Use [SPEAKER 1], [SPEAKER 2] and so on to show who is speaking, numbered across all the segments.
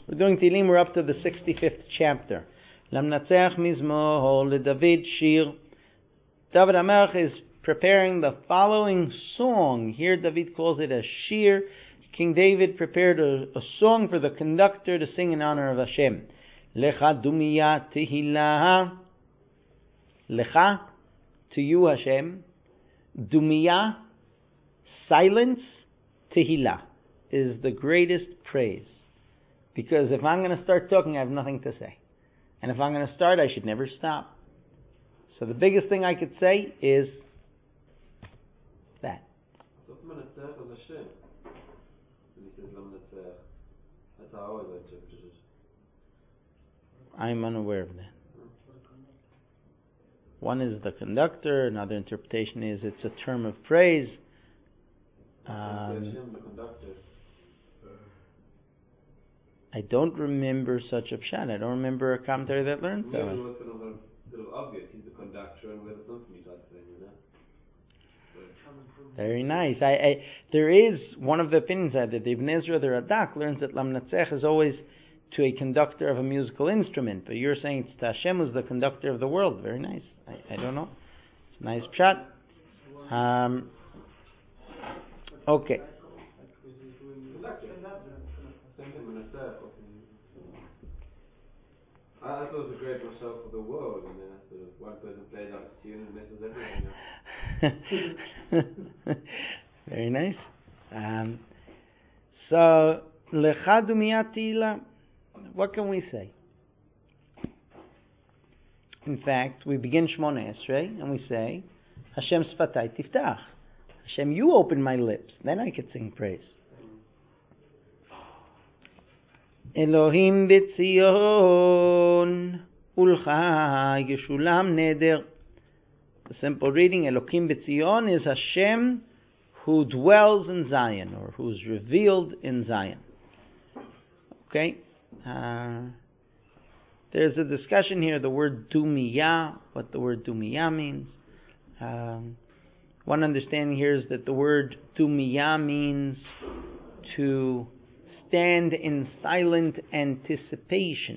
[SPEAKER 1] We're doing Tehillim. We're up to the 65th chapter. Lamnatzeach Mizmor LeDavid Shir. David HaMelech is preparing the following song. Here David calls it a shir. King David prepared a song for the conductor to sing in honor of Hashem. Lecha Dumiyah Tehillah. Lecha, to you Hashem. Dumiyah, silence. Tehillah is the greatest praise. Because if I'm going to start talking, I have nothing to say. And if I'm going to start, I should never stop. So the biggest thing I could say is that. I'm unaware of that. One is the conductor, another interpretation is it's a term of praise. I don't remember such a pshat. I don't remember a commentary that learns that.
[SPEAKER 2] It was sort of obvious. He's the conductor, and we're the symphony type thing, you know.
[SPEAKER 1] Very nice. There is one of the opinions that the Ibn Ezra, the Radak, learns that Lamnatzech is always to a conductor of a musical instrument, but you're saying it's to Hashem who's the conductor of the world. Very nice. I don't know. It's a nice pshat. Okay.
[SPEAKER 2] I thought it was a great myself for the world, and then sort of one person plays out a tune and messes everything up.
[SPEAKER 1] Very nice. So, Lecha Dumiyah Tehillah, what can we say? In fact, we begin Shmona Esrei and we say, Hashem Sfatai Tiftach. Hashem, you open my lips, then I could sing praise. Elohim b'Tzion ulcha yeshulam neder. The simple reading, Elohim b'Tzion, is Hashem who dwells in Zion, or who is revealed in Zion. Okay? There's a discussion here, the word dumiyah, what the word dumiyah means. One understanding here is that the word dumiyah means to stand in silent anticipation.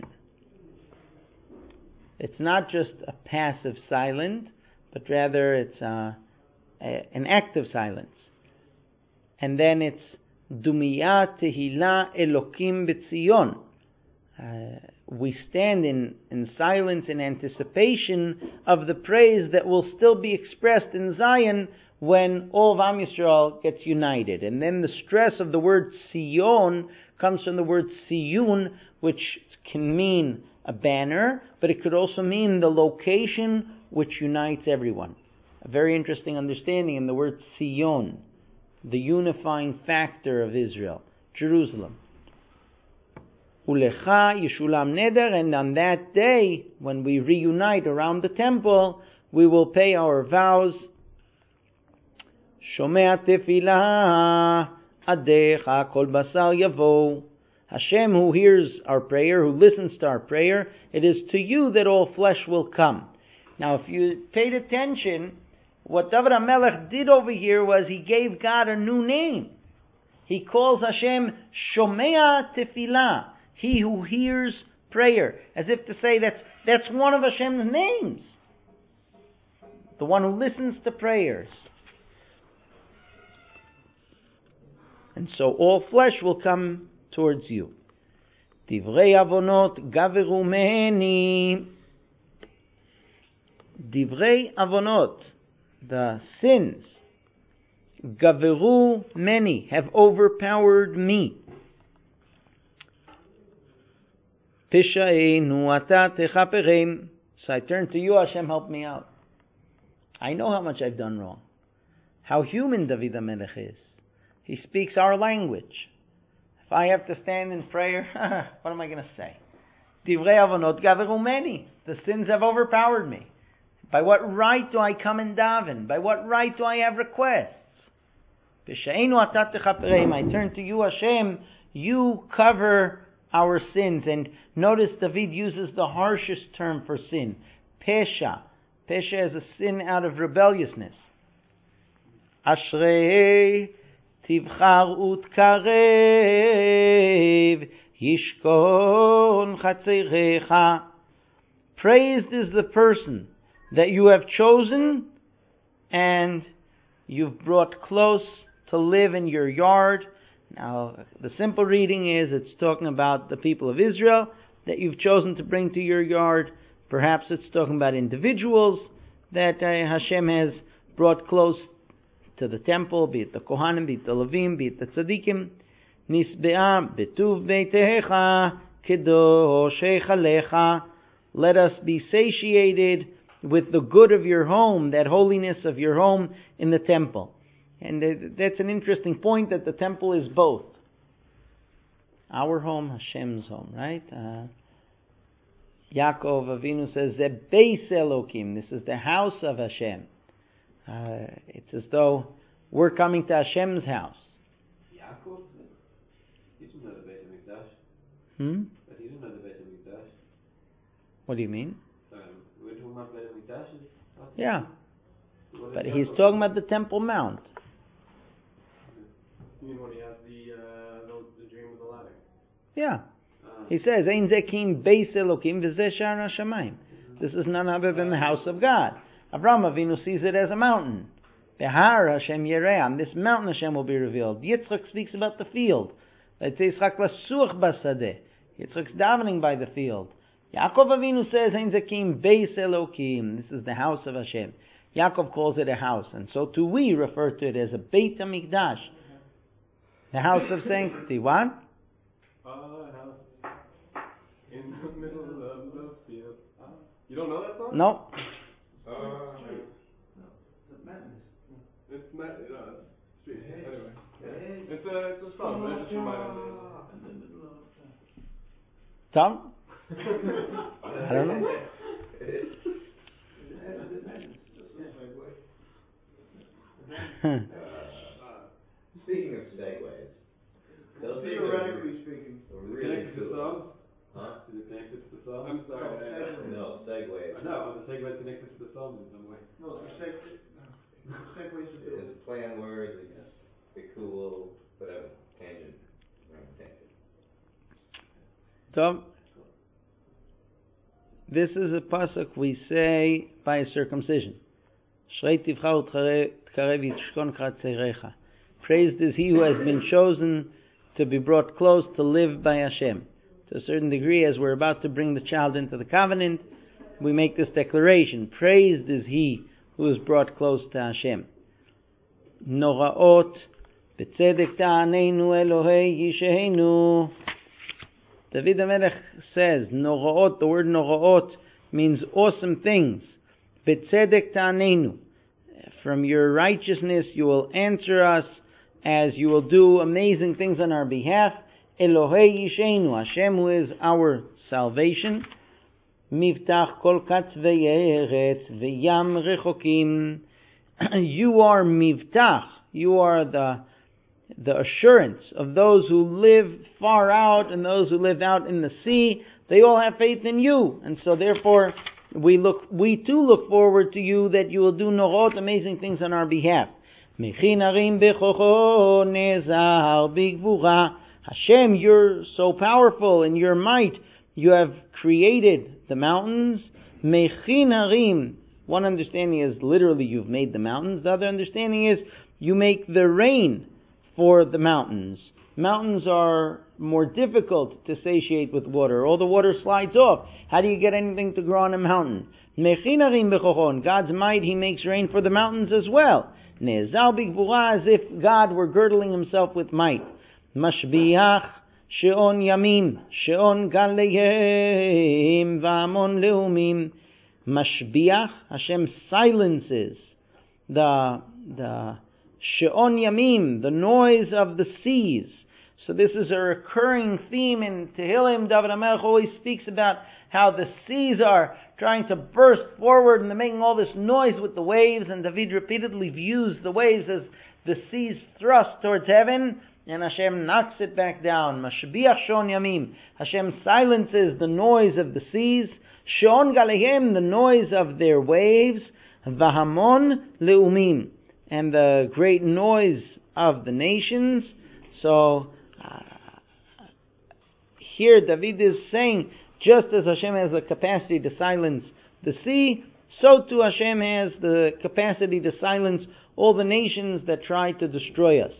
[SPEAKER 1] It's not just a passive silence, but rather it's an active silence. And then it's Dumiyah Tehillah Elokim B'Tzion. We stand in silence in anticipation of the praise that will still be expressed in Zion when all of Am Yisrael gets united. And then the stress of the word Sion comes from the word Siyun, which can mean a banner, but it could also mean the location which unites everyone. A very interesting understanding in the word Sion, the unifying factor of Israel, Jerusalem. Ulecha Yeshulam Neder, and on that day, when we reunite around the temple, we will pay our vows. Shomea Tefillah Adecha Kol Basar Yavo. Hashem, who hears our prayer, who listens to our prayer, it is to you that all flesh will come. Now, if you paid attention, what David HaMelech did over here was he gave God a new name. He calls Hashem Shomea Tefillah, he who hears prayer, as if to say that's one of Hashem's names, the one who listens to prayers. And so all flesh will come towards you. Divrei avonot gaveru meheni. Divrei avonot, the sins, gaveru many, have overpowered me. Pishaenu ata techaperem. So I turn to you, Hashem, help me out. I know how much I've done wrong. How human David HaMelech is. He speaks our language. If I have to stand in prayer, what am I going to say? Divrei avonot gaveru meni. The sins have overpowered me. By what right do I come and daven? By what right do I have requests? B'she'enu atat techaperem. I turn to you, Hashem. You cover our sins. And notice David uses the harshest term for sin. Pesha. Pesha is a sin out of rebelliousness. Ashrei Tivchar utkarev Yishkon Chatzerecha. Praised is the person that you have chosen and you've brought close to live in your yard. Now, the simple reading is it's talking about the people of Israel that you've chosen to bring to your yard. Perhaps it's talking about individuals that Hashem has brought close to the temple, be it the Kohanim, be it the Levim, be it the Tzadikim. Nisbe'ah betuv beitecha kedoshecha lecha. Let us be satiated with the good of your home, that holiness of your home in the temple. And that's an interesting point, that the temple is both our home, Hashem's home, right? Yaakov Avinu says, Ze Beis Elokim. This is the house of Hashem. It's as though we're coming to Hashem's house.
[SPEAKER 2] Yaakov? He didn't know the Beit HaMikdash. But he didn't know the Beit HaMikdash.
[SPEAKER 1] What do you mean?
[SPEAKER 2] We're talking about Beit HaMikdash?
[SPEAKER 1] Yeah. But he's talking about the Temple Mount.
[SPEAKER 3] You mean when he had the dream of the ladder?
[SPEAKER 1] Yeah. He says, Ein zekim beis Elokim v'zeh sha'ar hashamayim. This is none other than the house of God. Avraham Avinu sees it as a mountain. Behar Hashem Yereh. On this mountain Hashem will be revealed. Yitzchak speaks about the field. It says, Yitzchak lasuch basadeh. Yitzchak's davening by the field. Yaakov Avinu says, Ein zekim beis Elokim. This is the house of Hashem. Yaakov calls it a house, and so too we refer to it as a Beit HaMikdash. The house of sanctity. What?
[SPEAKER 3] In the middle of the field. You don't know that song?
[SPEAKER 1] No.
[SPEAKER 3] It's madness. It's madness. Anyway. It's a song, but it just reminded me.
[SPEAKER 1] Tom? I don't know.
[SPEAKER 4] Speaking of segues, those
[SPEAKER 3] theoretically speaking,
[SPEAKER 4] really
[SPEAKER 2] connected to the
[SPEAKER 4] cool.
[SPEAKER 2] song?
[SPEAKER 4] Huh?
[SPEAKER 2] Is it connected to the song?
[SPEAKER 3] I'm sorry.
[SPEAKER 4] No, segues.
[SPEAKER 2] No, the segue is connected to the song in some way.
[SPEAKER 3] No, it's segues to
[SPEAKER 4] It's a play on words, it's the cool, whatever, tangent.
[SPEAKER 1] Tom? This is a pasuk we say by circumcision. Praised is he who has been chosen to be brought close to live by Hashem. To a certain degree, as we're about to bring the child into the covenant, we make this declaration. Praised is he who is brought close to Hashem. Noraot b'tzedek ta'aneinu Elohei yisheinu. David HaMelech says, Noraot, the word Noraot means awesome things. B'tzedek ta'aneinu. From your righteousness you will answer us, as you will do amazing things on our behalf. Elohei Yisheinu, Hashem who is our salvation. Mivtach kol katzvei eretz v'yam rechokim. You are Mivtach. You are the assurance of those who live far out and those who live out in the sea. They all have faith in you, and so therefore we too look forward to you, that you will do norot, amazing things on our behalf. Hashem, you're so powerful in your might. You have created the mountains. One understanding is literally you've made the mountains. The other understanding is you make the rain for the mountains. Mountains are more difficult to satiate with water. All the water slides off. How do you get anything to grow on a mountain? God's might, He makes rain for the mountains as well. As if God were girdling Himself with might. Mashbiach she'on yamim, she'on galeyim, v'amon leumim. Mashbiach, Hashem silences the she'on yamim, the noise of the seas. So this is a recurring theme in Tehillim. David HaMelech always speaks about how the seas are trying to burst forward and they're making all this noise with the waves, and David repeatedly views the waves as the seas thrust towards heaven, and Hashem knocks it back down. Mashbiach she'on yamim. Hashem silences the noise of the seas. She'on galehem, the noise of their waves. V'hamon leumim, and the great noise of the nations. So here David is saying, just as Hashem has the capacity to silence the sea, so too Hashem has the capacity to silence all the nations that try to destroy us.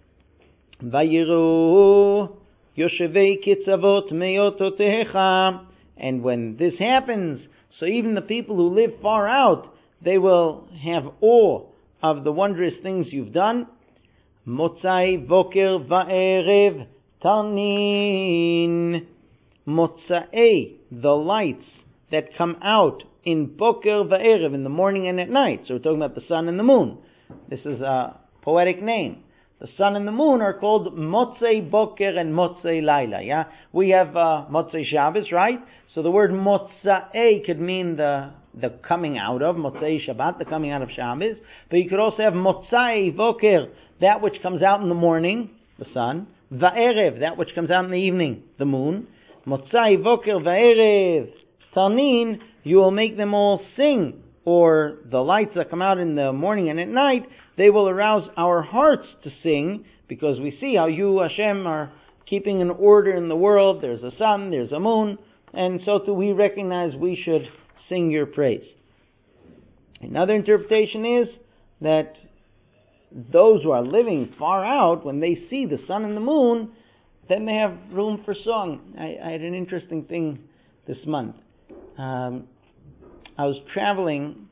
[SPEAKER 1] Vayiru Yoshevei Kitzavot Meyototecha. And when this happens, so even the people who live far out, they will have awe of the wondrous things you've done. Motzai Voker Va'erev Tanin. Motzai, the lights that come out in Boker Va'erev, in the morning and at night. So we're talking about the sun and the moon. This is a poetic name. The sun and the moon are called Motzei Boker and Motzei Laila. Yeah, we have Motzei Shabbos, right? So the word Motzei could mean the coming out of Motzei Shabbat, the coming out of Shabbos. But you could also have Motzei Boker, that which comes out in the morning, the sun. Va'erev, that which comes out in the evening, the moon. Motzei Boker Va'erev Tanin, you will make them all sing, or the lights that come out in the morning and at night, they will arouse our hearts to sing, because we see how you, Hashem, are keeping an order in the world. There's a sun, there's a moon, and so too we recognize we should sing your praise. Another interpretation is that those who are living far out, when they see the sun and the moon, then they have room for song. I had an interesting thing this month. I was traveling,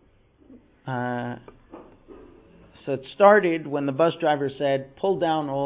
[SPEAKER 1] so it started when the bus driver said, pull down all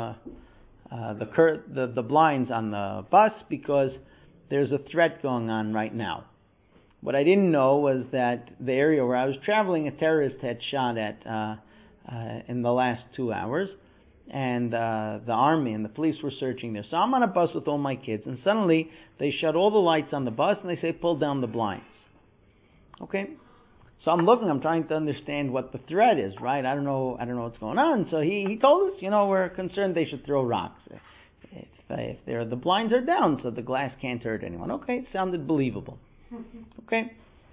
[SPEAKER 1] the blinds on the bus because there's a threat going on right now. What I didn't know was that the area where I was traveling, a terrorist had shot at in the last 2 hours, and the army and the police were searching there. So I'm on a bus with all my kids, and suddenly they shut all the lights on the bus and they say, pull down the blinds. Okay? So I'm looking, I'm trying to understand what the threat is, right? I don't know what's going on. So he told us, we're concerned they should throw rocks. If the blinds are down, so the glass can't hurt anyone. Okay, it sounded believable. Okay?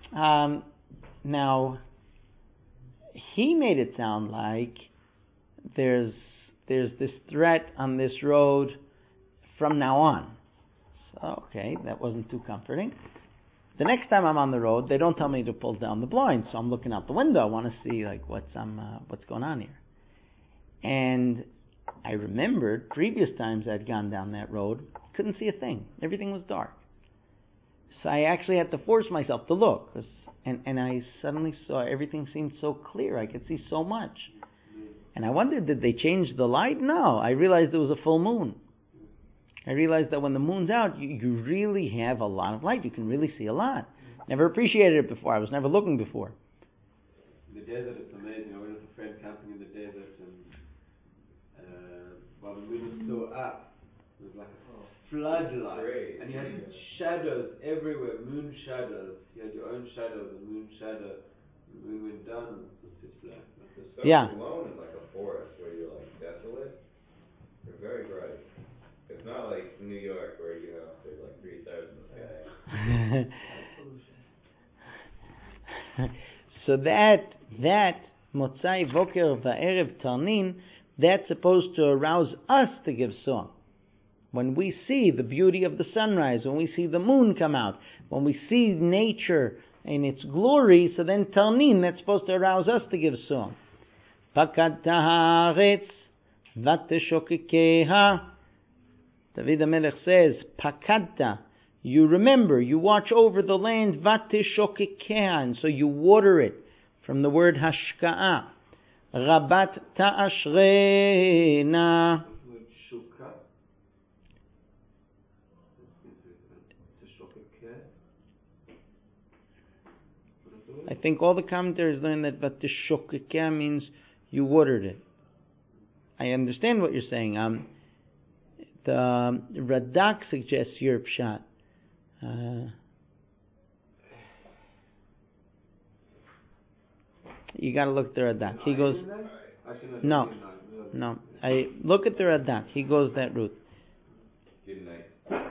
[SPEAKER 1] Now, he made it sound like there's this threat on this road from now on. So, okay, that wasn't too comforting. The next time I'm on the road, they don't tell me to pull down the blinds, so I'm looking out the window. I want to see what's going on here. And I remembered previous times I'd gone down that road, couldn't see a thing. Everything was dark. So I actually had to force myself to look, and I suddenly saw everything seemed so clear. I could see so much. And I wondered, did they change the light? No, I realized it was a full moon. I realized that when the moon's out, you really have a lot of light. You can really see a lot. Never appreciated it before. I was never looking before.
[SPEAKER 2] In the desert, it's amazing. I went with a friend camping in the desert, and while the moon was still up, it was like a floodlight, and you had shadows everywhere, moon shadows. You had your own shadow, the moon shadow. The moon went down, and it was pitch black.
[SPEAKER 4] It's so alone in like a forest where you're like desolate. You're very bright. It's not like New York where there's like 3 stars in the sky.
[SPEAKER 1] So that Motzai Voker Va'erev Tarnin, that's supposed to arouse us to give song. When we see the beauty of the sunrise, when we see the moon come out, when we see nature in its glory, so then Tarnin, that's supposed to arouse us to give song. Pakad Haaretz Vateshokikeha. David HaMelech says, Pakadta, you remember, you watch over the land, Vateshokikeha, so you water it, from the word Hashka'a. Rabat Ta'ashrena. I think all the commentaries learn that Vateshokikeha means you watered it. I understand what you're saying. The Radak suggests your pshat. You got to look at the Radak. He goes, no. I look at the Radak. He goes that route.
[SPEAKER 4] Good night.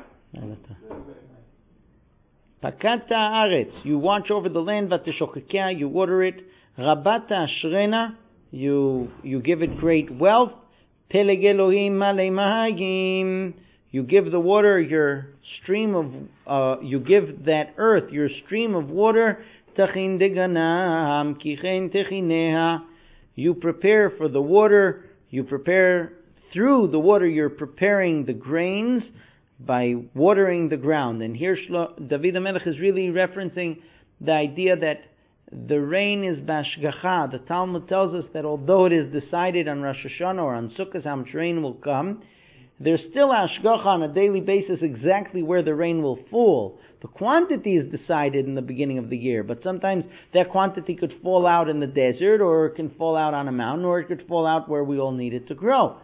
[SPEAKER 1] Pakata Aretz, you watch over the land. Vateshokikeha, you water it. Rabata Ashrena, you give it great wealth. Peleg Elohim Malei Mahagim, You give the water your stream of, you give that earth your stream of water. Tachin deganam kichen techineha. You prepare for the water. You prepare through the water. You're preparing the grains by watering the ground. And here David HaMelech is really referencing the idea that the rain is bashgacha. The Talmud tells us that although it is decided on Rosh Hashanah or on Sukkot how much rain will come, there's still ashgacha on a daily basis exactly where the rain will fall. The quantity is decided in the beginning of the year, but sometimes that quantity could fall out in the desert, or it can fall out on a mountain, or it could fall out where we all need it to grow.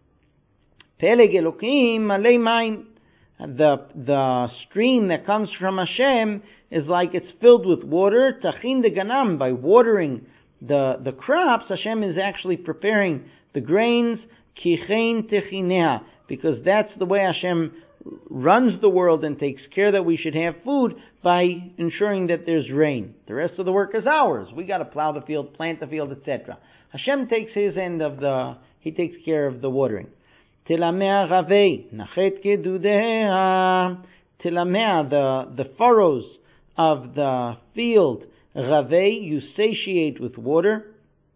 [SPEAKER 1] Peleg Elokim alei mayim. The stream that comes from Hashem is like it's filled with water. Tachin deganam, by watering the crops, Hashem is actually preparing the grains. Kichein techinea, because that's the way Hashem runs the world and takes care that we should have food, by ensuring that there's rain. The rest of the work is ours. We got to plow the field, plant the field, etc. Hashem takes his end of he takes care of the watering. Tilamea ravei, nachet kedudeha. Tilamea, the furrows of the field, ravei, you satiate with water.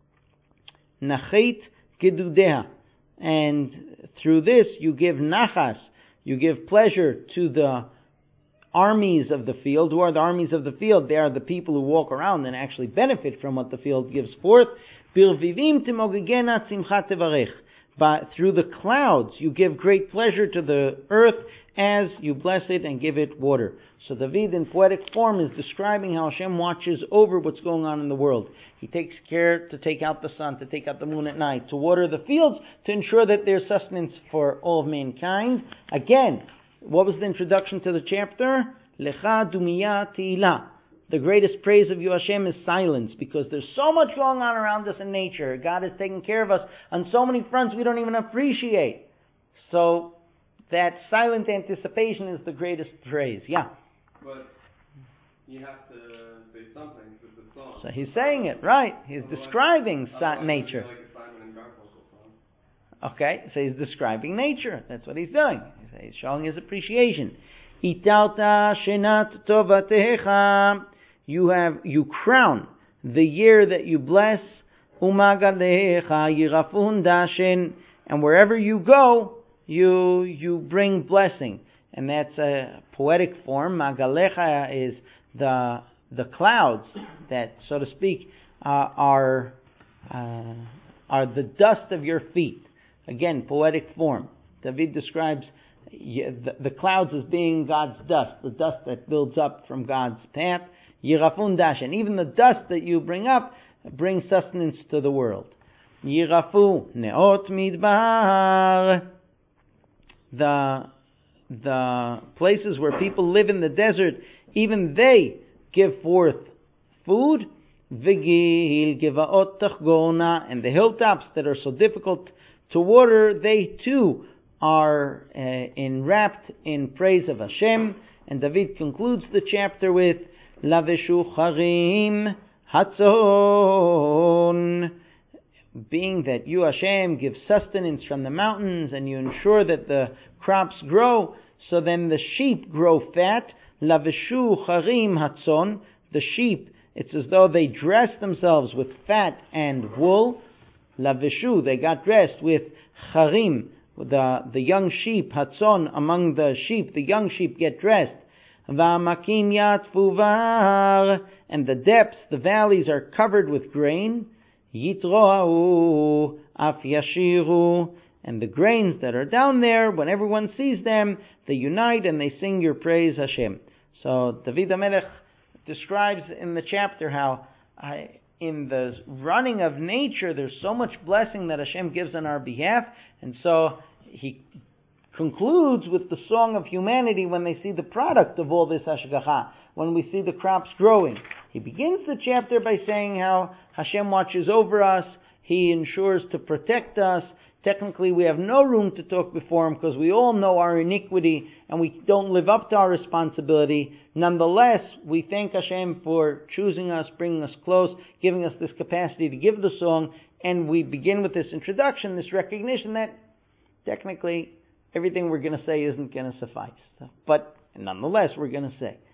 [SPEAKER 1] Nachet kedudeha. And through this you give nachas, you give pleasure to the armies of the field. Who are the armies of the field? They are the people who walk around and actually benefit from what the field gives forth. Birvivim timogegena tzimcha tevarech. But through the clouds you give great pleasure to the earth as you bless it and give it water. So David in poetic form is describing how Hashem watches over what's going on in the world. He takes care to take out the sun, to take out the moon at night, to water the fields, to ensure that there's sustenance for all of mankind. Again, what was the introduction to the chapter? Lecha dumiya te'ilah. The greatest praise of you, Hashem, is silence, because there's so much going on around us in nature. God is taking care of us on so many fronts we don't even appreciate. So that silent anticipation is the greatest praise. Yeah.
[SPEAKER 3] But you have to say something because it's a song.
[SPEAKER 1] So he's saying it, right. He's describing nature.
[SPEAKER 3] Like a Simon and Garfunkel song.
[SPEAKER 1] Okay, so he's describing nature. That's what he's doing. He's showing his appreciation. Italta shenat tovatecha. You crown the year that you bless. Umagalecha yirafun dashen. And wherever you go, you bring blessing. And that's a poetic form. Magalecha is the clouds that, so to speak, are the dust of your feet. Again, poetic form. David describes the clouds as being God's dust, the dust that builds up from God's path. Yirafun dashen. Even the dust that you bring up brings sustenance to the world. Yirafu neot midbar. The places where people live in the desert, even they give forth food. Vigil givaot tachgona. And the hilltops that are so difficult to water, they too are enwrapped in praise of Hashem. And David concludes the chapter with Laveshu charim hatzon. Being that you, Hashem, give sustenance from the mountains and you ensure that the crops grow, so then the sheep grow fat. Laveshu charim hatzon. The sheep, it's as though they dress themselves with fat and wool. Laveshu, they got dressed with charim, the young sheep. Hatzon, among the sheep, the young sheep get dressed. Va'amakim yatfuvar, and the depths, the valleys are covered with grain. Yitrohu af yashiru, and the grains that are down there, when everyone sees them, they unite and they sing your praise, Hashem. So David HaMelech describes in the chapter how in the running of nature there's so much blessing that Hashem gives on our behalf, and so he concludes with the song of humanity when they see the product of all this hashgacha, when we see the crops growing. He begins the chapter by saying how Hashem watches over us, He ensures to protect us. Technically, we have no room to talk before Him because we all know our iniquity and we don't live up to our responsibility. Nonetheless, we thank Hashem for choosing us, bringing us close, giving us this capacity to give the song, and we begin with this introduction, this recognition that technically everything we're going to say isn't going to suffice. But nonetheless, we're going to say.